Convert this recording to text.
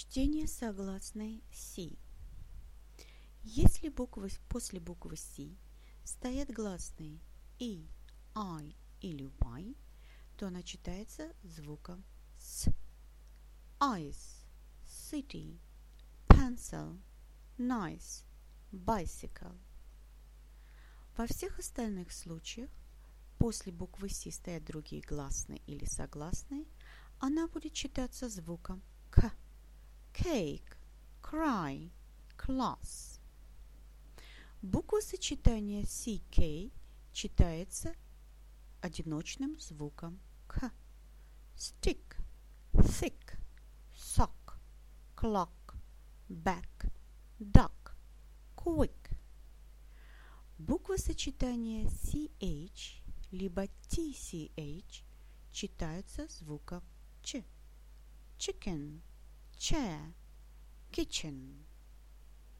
Чтение согласной «си». Если после буквы «си» стоят гласные «и», «ай» или «вай», то она читается звуком «с». Ice, city, pencil, nice, bicycle. Во всех остальных случаях после буквы «си» стоят другие гласные или согласные, она будет читаться звуком «к». Cake, cry, class. Буква сочетания CK читается одиночным звуком К. Stick, thick, sock, clock, back, duck, quick. Буква сочетания CH либо TCH читаются звуком Ч. Chicken, chair, kitchen.